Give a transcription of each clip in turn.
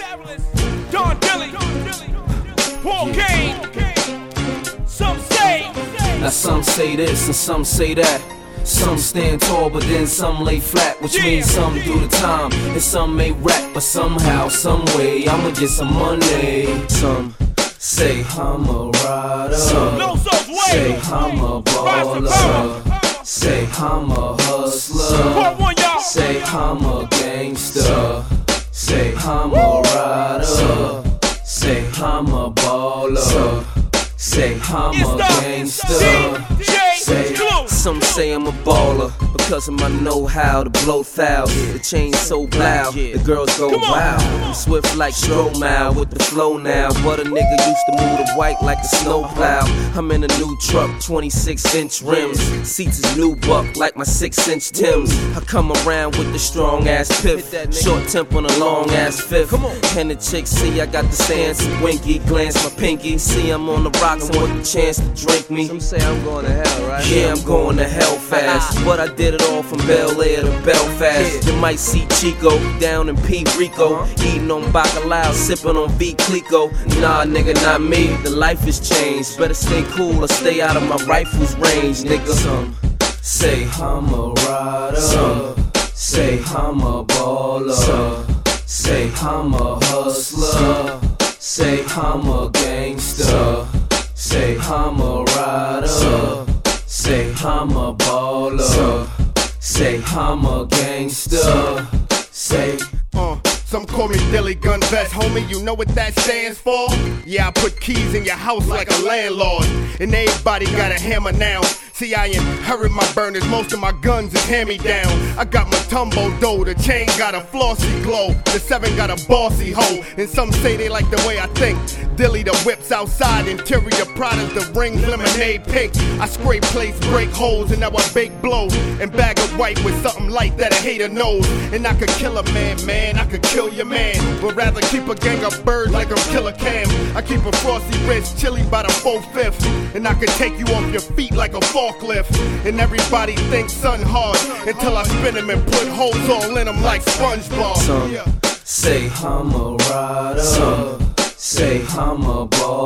Don Dilly, Paul Kane. Some say. Now some say this and some say that. Some stand tall, but then some lay flat, which means some do the time and some may rap, but somehow, some way, I'ma get some money. Some say I'm a rider, say I'm a baller, say I'm a hustler, say I'm a gangster, say I'm a rider, say I'm a baller, say I'm a gangster. Some say I'm a baller because of my know-how to blow thousands. The chain so loud, the girls go wild. I'm swift like Stromile with the flow now. But a nigga used to move the white like a snowplow. I'm in a new truck, 26-inch rims. Seats is new buck like my 6-inch Timbs. I come around with the strong-ass piff, short temper and a long-ass fifth. And the chicks see I got the stance and winky, glance my pinky. See I'm on the rocks and want the chance to drink me. Some say I'm going to hell, right? Yeah, I'm going to hell fast, but I did it all from Bel Air to Belfast. You might see Chico down in P. Rico, eating on bacalao, sipping on V. Clico. Nah, nigga, not me. The life has changed. Better stay cool or stay out of my rifle's range, nigga. Some say I'm a rider, say I'm a baller, say I'm a hustler, say I'm a gangster, say I'm a rider, say I'm a baller, say I'm a gangster, say some call me Dilly Gun Vest, homie, you know what that stands for? Yeah, I put keys in your house like a landlord, and everybody got a hammer now. See, I inherit my burners, most of my guns is hand-me-down. I got my Tumbo dough, the chain got a flossy glow, the 7 got a bossy hoe, and some say they like the way I think. Dilly the whips outside, interior products, the rings, lemonade pink. I scrape plates, break holes, and now I bake blows, and bag of white with something light that a hater knows. And I could kill a man, I could kill your man, but rather keep a gang of birds like I'm Killer Cam. I keep a frosty wrist, chili by the 4/5, and I could take you off your feet like a forklift. And everybody thinks son hard until I spin him and put holes all in him like SpongeBob. Some say I'm a rider, say I'm a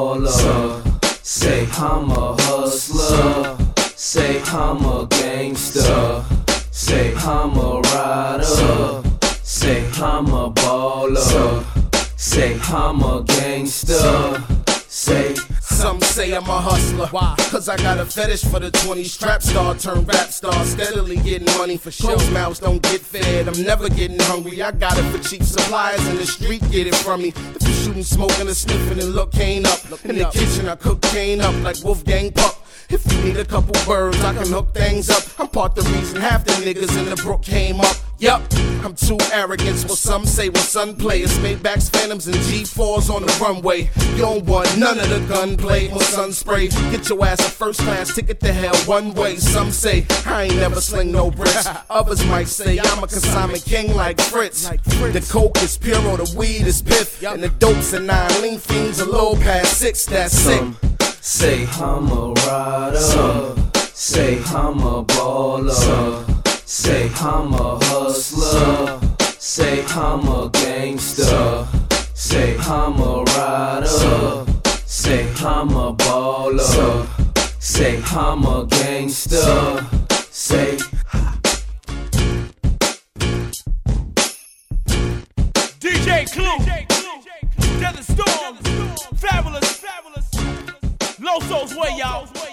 baller, say I'm a hustler, say I'm a gangster, say I'm a rider, say I'm a baller, say I'm a gangster, say. Some say I'm a hustler, why? Cause I got a fetish for the 20 strap star, turn rap star, steadily getting money for show. Closed mouths don't get fed, I'm never getting hungry. I got it for cheap suppliers in the street, get it from me. If you shooting, smoking, or sniffing, and look cane up. In the kitchen I cook cane up like Wolfgang Puck. If you need a couple birds, I can hook things up. I'm part the reason half the niggas in the brook came up. Yup, I'm too arrogant, what some say when son play. It's Maybachs, Phantoms, and G4s on the runway. You don't want none of the gunplay or sun spray. Get your ass a first class ticket to hell one way. Some say I ain't never sling no bricks. Others might say I'm a consignment king like Fritz. The coke is pure, or the weed is piff, and the dopes and 9 lean fiends a little past 6. That's sick. Say I'm a rider, say I'm a baller, say I'm a hustler, say I'm a gangster, say I'm a rider, say I'm a baller, say I'm a gangster, say. DJ Clue, Desert Storm, Fabulous, Loso's way, y'all.